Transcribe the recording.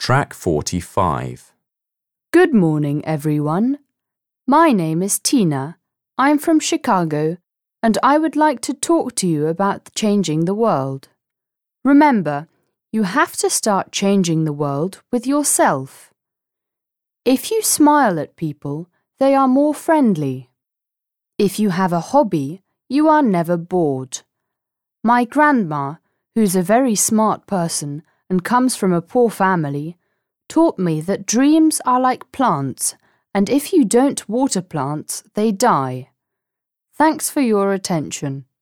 Track 45. Good morning, everyone. My name is Tina. I'm from Chicago, and I would like to talk to you about changing the world. Remember, you have to start changing the world with yourself. If you smile at people, they are more friendly. If you have a hobby, you are never bored. My grandma, who's a very smart person and comes from a poor family, taught me that dreams are like plants, and if you don't water plants, they die. Thanks for your attention.